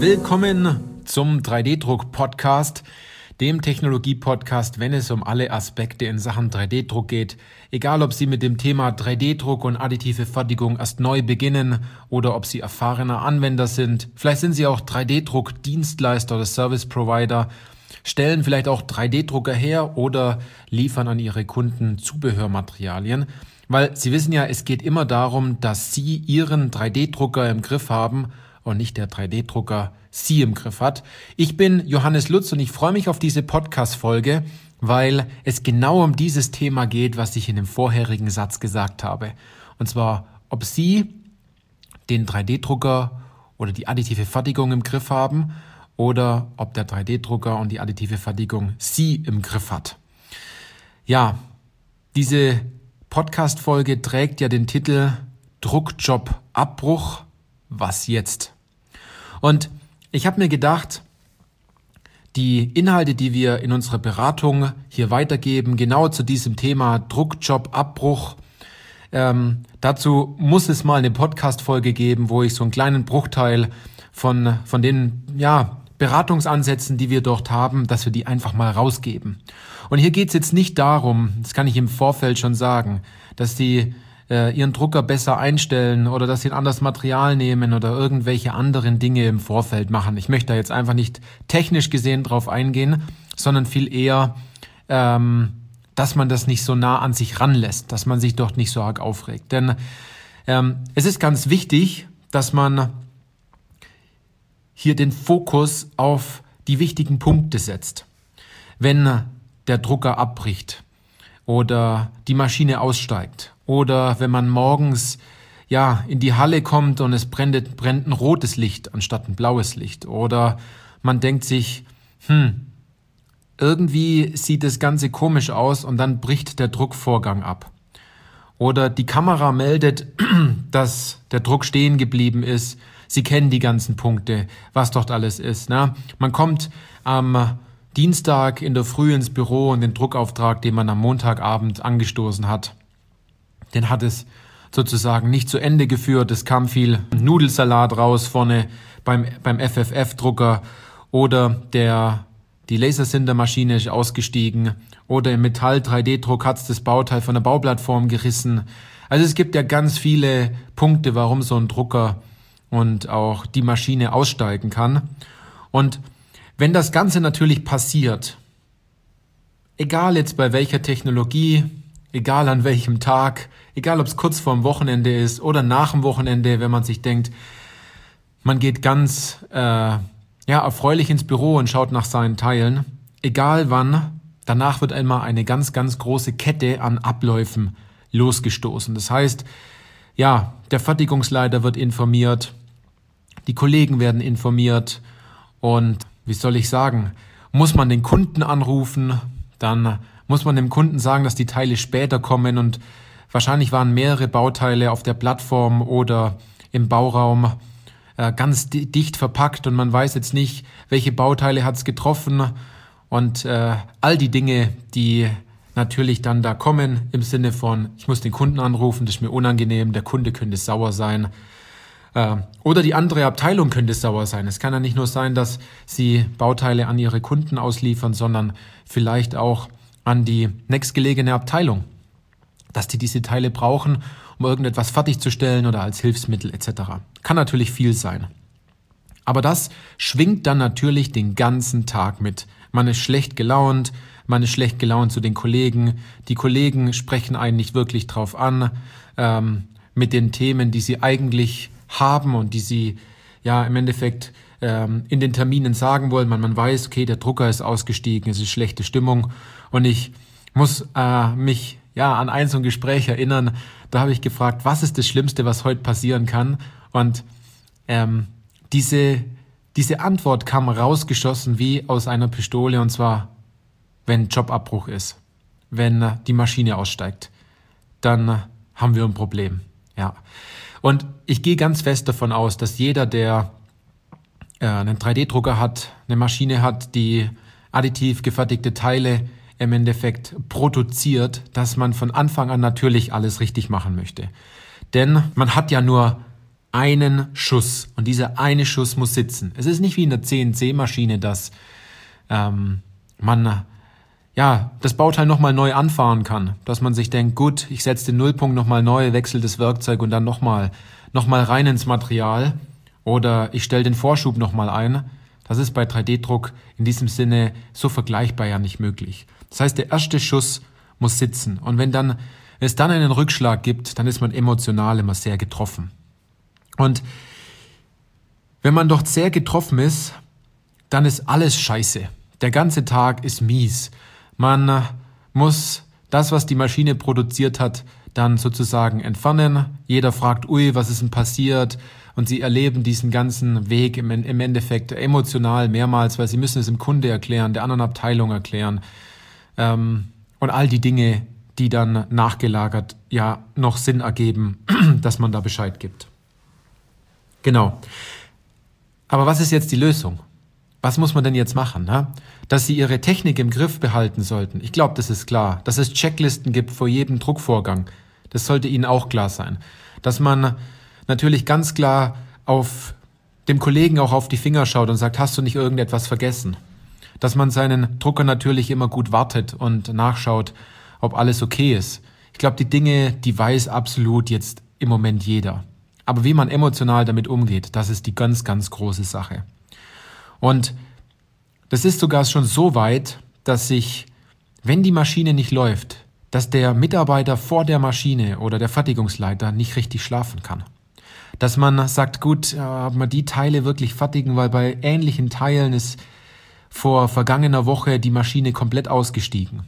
Willkommen zum 3D-Druck-Podcast, dem Technologie-Podcast, wenn es um alle Aspekte in Sachen 3D-Druck geht. Egal, ob Sie mit dem Thema 3D-Druck und additive Fertigung erst neu beginnen oder ob Sie erfahrener Anwender sind. Vielleicht sind Sie auch 3D-Druck-Dienstleister oder Service-Provider, stellen vielleicht auch 3D-Drucker her oder liefern an Ihre Kunden Zubehörmaterialien. Weil Sie wissen ja, es geht immer darum, dass Sie Ihren 3D-Drucker im Griff haben und nicht der 3D-Drucker Sie im Griff hat. Ich bin Johannes Lutz und ich freue mich auf diese Podcast-Folge, weil es genau um dieses Thema geht, was ich in dem vorherigen Satz gesagt habe. Und zwar, ob Sie den 3D-Drucker oder die additive Fertigung im Griff haben oder ob der 3D-Drucker und die additive Fertigung Sie im Griff hat. Ja, diese Podcast-Folge trägt ja den Titel Druckjob-Abbruch. Was jetzt? Und ich habe mir gedacht, die Inhalte, die wir in unserer Beratung hier weitergeben, genau zu diesem Thema Druckjob-Abbruch, dazu muss es mal eine Podcast-Folge geben, wo ich so einen kleinen Bruchteil von den Beratungsansätzen, die wir dort haben, dass wir die einfach mal rausgeben. Und hier geht es jetzt nicht darum, das kann ich im Vorfeld schon sagen, dass die ihren Drucker besser einstellen oder dass sie ein anderes Material nehmen oder irgendwelche anderen Dinge im Vorfeld machen. Ich möchte da jetzt einfach nicht technisch gesehen drauf eingehen, sondern viel eher, dass man das nicht so nah an sich ranlässt, dass man sich dort nicht so arg aufregt. Denn es ist ganz wichtig, dass man hier den Fokus auf die wichtigen Punkte setzt. Wenn der Drucker abbricht oder die Maschine aussteigt oder wenn man morgens in die Halle kommt und es brennt ein rotes Licht anstatt ein blaues Licht oder man denkt sich, irgendwie sieht das Ganze komisch aus und dann bricht der Druckvorgang ab. Oder die Kamera meldet, dass der Druck stehen geblieben ist. Sie kennen die ganzen Punkte, was dort alles ist. Ne? Man kommt am Dienstag in der Früh ins Büro und den Druckauftrag, den man am Montagabend angestoßen hat, den hat es sozusagen nicht zu Ende geführt. Es kam viel Nudelsalat raus vorne beim FFF-Drucker oder die Lasersintermaschine ist ausgestiegen oder im Metall-3D-Druck hat es das Bauteil von der Bauplattform gerissen. Also es gibt ja ganz viele Punkte, warum so ein Drucker und auch die Maschine aussteigen kann. Und wenn das Ganze natürlich passiert, egal jetzt bei welcher Technologie, egal an welchem Tag, egal ob es kurz vorm Wochenende ist oder nach dem Wochenende, wenn man sich denkt, man geht ganz erfreulich ins Büro und schaut nach seinen Teilen, egal wann, danach wird einmal eine ganz, ganz große Kette an Abläufen losgestoßen. Das heißt, der Fertigungsleiter wird informiert, die Kollegen werden informiert und wie soll ich sagen, muss man den Kunden anrufen, dann muss man dem Kunden sagen, dass die Teile später kommen und wahrscheinlich waren mehrere Bauteile auf der Plattform oder im Bauraum ganz dicht verpackt und man weiß jetzt nicht, welche Bauteile hat es getroffen und all die Dinge, die natürlich dann da kommen im Sinne von, ich muss den Kunden anrufen, das ist mir unangenehm, der Kunde könnte sauer sein. Oder die andere Abteilung könnte sauer sein. Es kann ja nicht nur sein, dass sie Bauteile an ihre Kunden ausliefern, sondern vielleicht auch an die nächstgelegene Abteilung, dass die diese Teile brauchen, um irgendetwas fertigzustellen oder als Hilfsmittel etc. Kann natürlich viel sein. Aber das schwingt dann natürlich den ganzen Tag mit. Man ist schlecht gelaunt zu den Kollegen. Die Kollegen sprechen einen nicht wirklich drauf an, mit den Themen, die sie eigentlich haben und die sie im Endeffekt in den Terminen sagen wollen. Man weiß, okay, der Drucker ist ausgestiegen, es ist schlechte Stimmung und ich muss mich an so ein Gespräch erinnern. Da habe ich gefragt, was ist das Schlimmste, was heute passieren kann? Und diese Antwort kam rausgeschossen wie aus einer Pistole und zwar, wenn Jobabbruch ist, wenn die Maschine aussteigt, dann haben wir ein Problem. Ja. Und ich gehe ganz fest davon aus, dass jeder, der einen 3D-Drucker hat, eine Maschine hat, die additiv gefertigte Teile im Endeffekt produziert, dass man von Anfang an natürlich alles richtig machen möchte. Denn man hat ja nur einen Schuss. Und dieser eine Schuss muss sitzen. Es ist nicht wie in der CNC-Maschine, dass man das Bauteil nochmal neu anfahren kann. Dass man sich denkt, gut, ich setze den Nullpunkt nochmal neu, wechsle das Werkzeug und dann nochmal rein ins Material. Oder ich stelle den Vorschub nochmal ein. Das ist bei 3D-Druck in diesem Sinne so vergleichbar ja nicht möglich. Das heißt, der erste Schuss muss sitzen. Und wenn es dann einen Rückschlag gibt, dann ist man emotional immer sehr getroffen. Und wenn man dort sehr getroffen ist, dann ist alles scheiße. Der ganze Tag ist mies. Man muss das, was die Maschine produziert hat, dann sozusagen entfernen. Jeder fragt, ui, was ist denn passiert? Und sie erleben diesen ganzen Weg im Endeffekt emotional mehrmals, weil sie müssen es dem Kunde erklären, der anderen Abteilung erklären. Und all die Dinge, die dann nachgelagert ja noch Sinn ergeben, dass man da Bescheid gibt. Genau. Aber was ist jetzt die Lösung? Was muss man denn jetzt machen? Ne? Dass Sie Ihre Technik im Griff behalten sollten. Ich glaube, das ist klar. Dass es Checklisten gibt vor jedem Druckvorgang. Das sollte Ihnen auch klar sein. Dass man natürlich ganz klar auf dem Kollegen auch auf die Finger schaut und sagt, hast du nicht irgendetwas vergessen? Dass man seinen Drucker natürlich immer gut wartet und nachschaut, ob alles okay ist. Ich glaube, die Dinge, die weiß absolut jetzt im Moment jeder. Aber wie man emotional damit umgeht, das ist die ganz, ganz große Sache. Und das ist sogar schon so weit, dass sich, wenn die Maschine nicht läuft, dass der Mitarbeiter vor der Maschine oder der Fertigungsleiter nicht richtig schlafen kann. Dass man sagt, gut, ob wir die Teile wirklich fertigen, weil bei ähnlichen Teilen ist vor vergangener Woche die Maschine komplett ausgestiegen.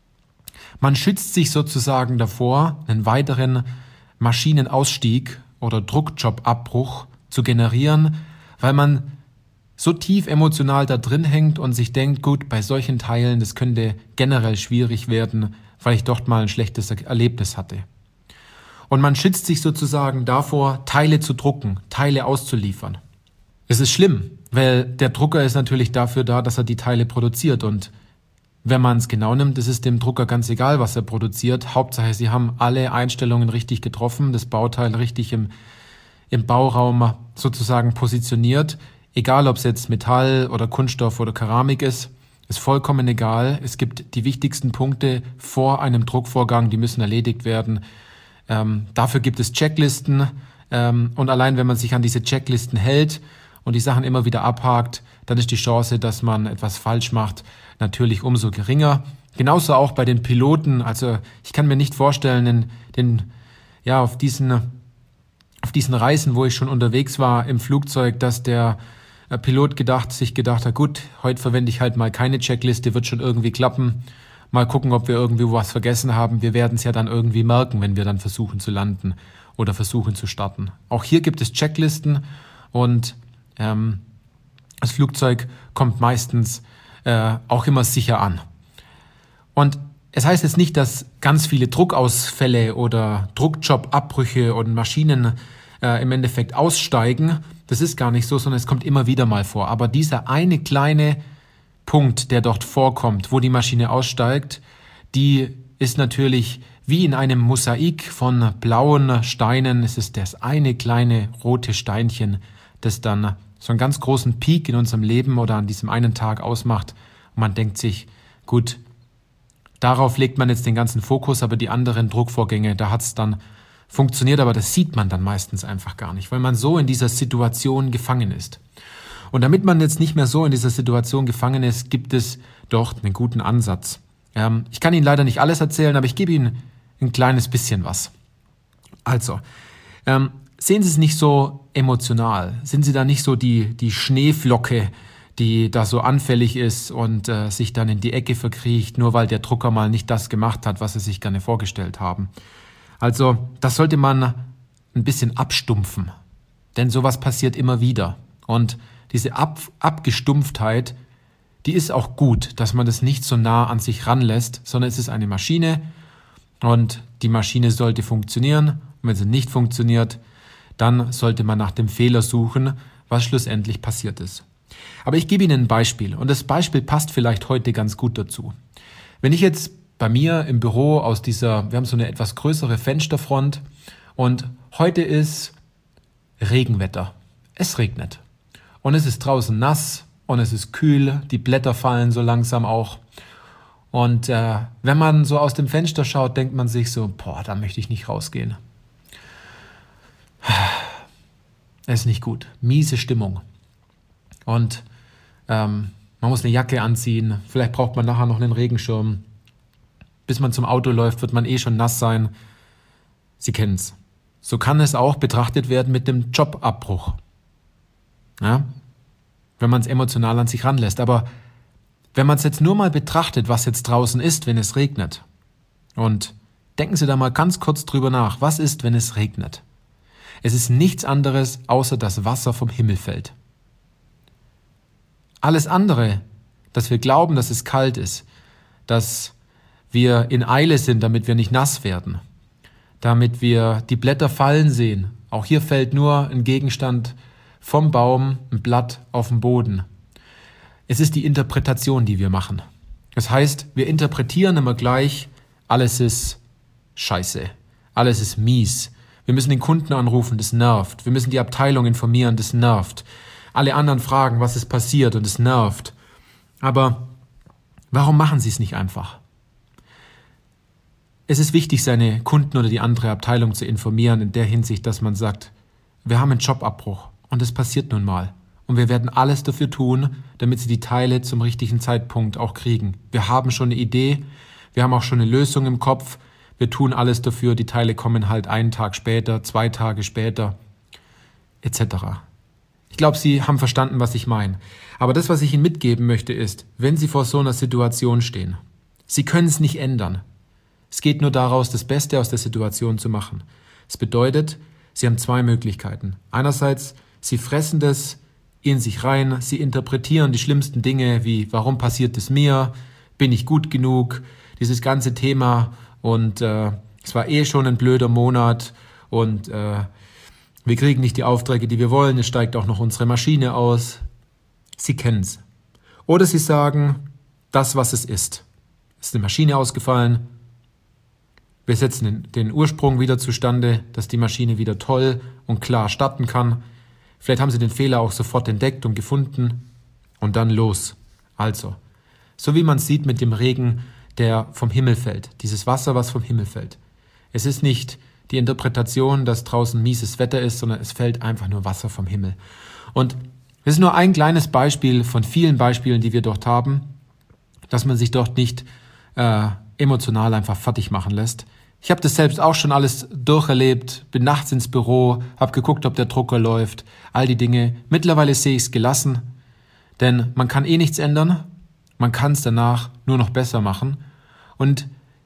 Man schützt sich sozusagen davor, einen weiteren Maschinenausstieg oder Druckjobabbruch zu generieren, weil man so tief emotional da drin hängt und sich denkt, gut, bei solchen Teilen, das könnte generell schwierig werden, weil ich dort mal ein schlechtes Erlebnis hatte. Und man schützt sich sozusagen davor, Teile zu drucken, Teile auszuliefern. Es ist schlimm, weil der Drucker ist natürlich dafür da, dass er die Teile produziert. Und wenn man es genau nimmt, ist es dem Drucker ganz egal, was er produziert. Hauptsache, sie haben alle Einstellungen richtig getroffen, das Bauteil richtig im Bauraum sozusagen positioniert. Egal, ob es jetzt Metall oder Kunststoff oder Keramik ist vollkommen egal. Es gibt die wichtigsten Punkte vor einem Druckvorgang, die müssen erledigt werden. Dafür gibt es Checklisten und allein wenn man sich an diese Checklisten hält und die Sachen immer wieder abhakt, dann ist die Chance, dass man etwas falsch macht, natürlich umso geringer. Genauso auch bei den Piloten. Also ich kann mir nicht vorstellen, auf diesen Reisen, wo ich schon unterwegs war im Flugzeug, dass der Pilot sich gedacht hat, gut, heute verwende ich halt mal keine Checkliste, wird schon irgendwie klappen. Mal gucken, ob wir irgendwie was vergessen haben. Wir werden es ja dann irgendwie merken, wenn wir dann versuchen zu landen oder versuchen zu starten. Auch hier gibt es Checklisten und das Flugzeug kommt meistens auch immer sicher an. Und es heißt jetzt nicht, dass ganz viele Druckausfälle oder Druckjobabbrüche und Maschinen im Endeffekt aussteigen. Das ist gar nicht so, sondern es kommt immer wieder mal vor. Aber dieser eine kleine Punkt, der dort vorkommt, wo die Maschine aussteigt, die ist natürlich wie in einem Mosaik von blauen Steinen. Es ist das eine kleine rote Steinchen, das dann so einen ganz großen Peak in unserem Leben oder an diesem einen Tag ausmacht. Und man denkt sich, gut, darauf legt man jetzt den ganzen Fokus, aber die anderen Druckvorgänge, da hat es dann funktioniert, aber das sieht man dann meistens einfach gar nicht, weil man so in dieser Situation gefangen ist. Und damit man jetzt nicht mehr so in dieser Situation gefangen ist, gibt es dort einen guten Ansatz. Ich kann Ihnen leider nicht alles erzählen, aber ich gebe Ihnen ein kleines bisschen was. Also, sehen Sie es nicht so emotional. Sind Sie da nicht so die Schneeflocke, die da so anfällig ist und sich dann in die Ecke verkriecht, nur weil der Drucker mal nicht das gemacht hat, was Sie sich gerne vorgestellt haben. Also, das sollte man ein bisschen abstumpfen, denn sowas passiert immer wieder. Und diese Abgestumpftheit, die ist auch gut, dass man das nicht so nah an sich ranlässt, sondern es ist eine Maschine und die Maschine sollte funktionieren. Und wenn sie nicht funktioniert, dann sollte man nach dem Fehler suchen, was schlussendlich passiert ist. Aber ich gebe Ihnen ein Beispiel und das Beispiel passt vielleicht heute ganz gut dazu. Wenn ich jetzt bei mir im Büro wir haben so eine etwas größere Fensterfront und heute ist Regenwetter. Es regnet. Und es ist draußen nass und es ist kühl, die Blätter fallen so langsam auch. Und wenn man so aus dem Fenster schaut, denkt man sich so, da möchte ich nicht rausgehen. Es ist nicht gut. Miese Stimmung. Und man muss eine Jacke anziehen. Vielleicht braucht man nachher noch einen Regenschirm. Bis man zum Auto läuft, wird man schon nass sein. Sie kennen es. So kann es auch betrachtet werden mit dem Jobabbruch. Ja? Wenn man es emotional an sich ranlässt. Aber wenn man es jetzt nur mal betrachtet, was jetzt draußen ist, wenn es regnet. Und denken Sie da mal ganz kurz drüber nach. Was ist, wenn es regnet? Es ist nichts anderes, außer dass Wasser vom Himmel fällt. Alles andere, dass wir glauben, dass es kalt ist, dass wir in Eile sind, damit wir nicht nass werden, damit wir die Blätter fallen sehen. Auch hier fällt nur ein Gegenstand vom Baum, ein Blatt auf den Boden. Es ist die Interpretation, die wir machen. Das heißt, wir interpretieren immer gleich, alles ist scheiße, alles ist mies. Wir müssen den Kunden anrufen, das nervt. Wir müssen die Abteilung informieren, das nervt. Alle anderen fragen, was ist passiert und es nervt. Aber warum machen Sie es nicht einfach? Es ist wichtig, seine Kunden oder die andere Abteilung zu informieren in der Hinsicht, dass man sagt, wir haben einen Jobabbruch und es passiert nun mal. Und wir werden alles dafür tun, damit Sie die Teile zum richtigen Zeitpunkt auch kriegen. Wir haben schon eine Idee, wir haben auch schon eine Lösung im Kopf. Wir tun alles dafür, die Teile kommen halt einen Tag später, 2 Tage später, etc. Ich glaube, Sie haben verstanden, was ich meine. Aber das, was ich Ihnen mitgeben möchte, ist, wenn Sie vor so einer Situation stehen, Sie können es nicht ändern. Es geht nur daraus, das Beste aus der Situation zu machen. Es bedeutet, Sie haben 2 Möglichkeiten. Einerseits, Sie fressen das in sich rein, Sie interpretieren die schlimmsten Dinge wie, warum passiert es mir, bin ich gut genug, dieses ganze Thema und es war schon ein blöder Monat und wir kriegen nicht die Aufträge, die wir wollen, es steigt auch noch unsere Maschine aus. Sie kennen es. Oder Sie sagen, das, was es ist. Es ist eine Maschine ausgefallen, wir setzen den Ursprung wieder zustande, dass die Maschine wieder toll und klar starten kann. Vielleicht haben Sie den Fehler auch sofort entdeckt und gefunden und dann los. Also, so wie man es sieht mit dem Regen, der vom Himmel fällt, dieses Wasser, was vom Himmel fällt. Es ist nicht die Interpretation, dass draußen mieses Wetter ist, sondern es fällt einfach nur Wasser vom Himmel. Und es ist nur ein kleines Beispiel von vielen Beispielen, die wir dort haben, dass man sich dort nicht emotional einfach fertig machen lässt. Ich habe das selbst auch schon alles durcherlebt, bin nachts ins Büro, habe geguckt, ob der Drucker läuft, all die Dinge. Mittlerweile sehe ich es gelassen, denn man kann nichts ändern, man kann es danach nur noch besser machen. Und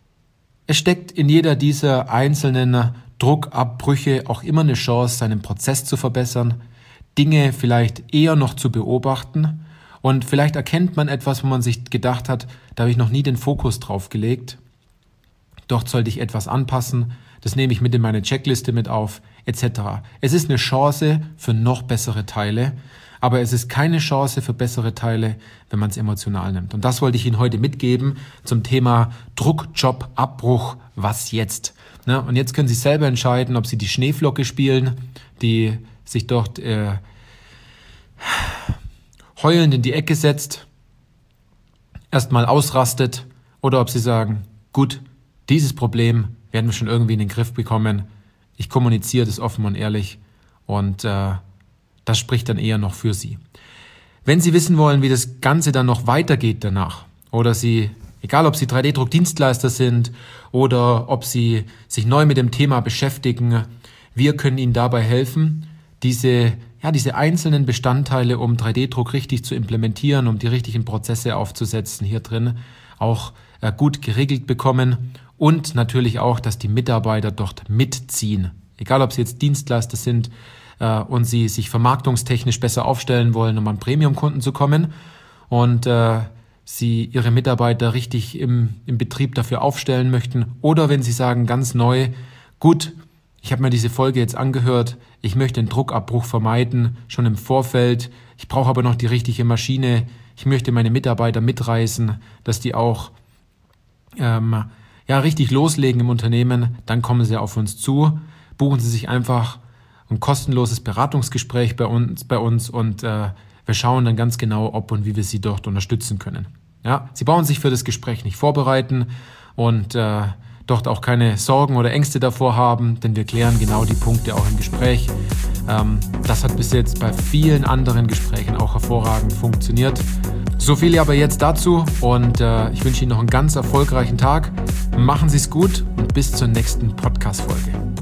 es steckt in jeder dieser einzelnen Druckabbrüche auch immer eine Chance, seinen Prozess zu verbessern, Dinge vielleicht eher noch zu beobachten und vielleicht erkennt man etwas, wo man sich gedacht hat, da habe ich noch nie den Fokus drauf gelegt. Dort sollte ich etwas anpassen, das nehme ich mit in meine Checkliste mit auf, etc. Es ist eine Chance für noch bessere Teile, aber es ist keine Chance für bessere Teile, wenn man es emotional nimmt. Und das wollte ich Ihnen heute mitgeben zum Thema Druck, Job, Abbruch, was jetzt? Ne? Und jetzt können Sie selber entscheiden, ob Sie die Schneeflocke spielen, die sich dort heulend in die Ecke setzt, erstmal ausrastet, oder ob Sie sagen, gut, dieses Problem werden wir schon irgendwie in den Griff bekommen. Ich kommuniziere das offen und ehrlich und das spricht dann eher noch für Sie. Wenn Sie wissen wollen, wie das Ganze dann noch weitergeht danach oder Sie, egal ob Sie 3D-Druckdienstleister sind oder ob Sie sich neu mit dem Thema beschäftigen, wir können Ihnen dabei helfen, diese einzelnen Bestandteile, um 3D-Druck richtig zu implementieren, um die richtigen Prozesse aufzusetzen hier drin, auch gut geregelt bekommen und natürlich auch, dass die Mitarbeiter dort mitziehen. Egal, ob sie jetzt Dienstleister sind und sie sich vermarktungstechnisch besser aufstellen wollen, um an Premium-Kunden zu kommen und sie ihre Mitarbeiter richtig im Betrieb dafür aufstellen möchten oder wenn sie sagen, ganz neu, gut, ich habe mir diese Folge jetzt angehört, ich möchte den Druckabbruch vermeiden, schon im Vorfeld, ich brauche aber noch die richtige Maschine, ich möchte meine Mitarbeiter mitreißen, dass die auch richtig loslegen im Unternehmen, dann kommen Sie auf uns zu, buchen Sie sich einfach ein kostenloses Beratungsgespräch bei uns und wir schauen dann ganz genau, ob und wie wir Sie dort unterstützen können. Ja, Sie brauchen sich für das Gespräch nicht vorbereiten und dort auch keine Sorgen oder Ängste davor haben, denn wir klären genau die Punkte auch im Gespräch. Das hat bis jetzt bei vielen anderen Gesprächen auch hervorragend funktioniert. So viel aber jetzt dazu und ich wünsche Ihnen noch einen ganz erfolgreichen Tag. Machen Sie es gut und bis zur nächsten Podcast-Folge.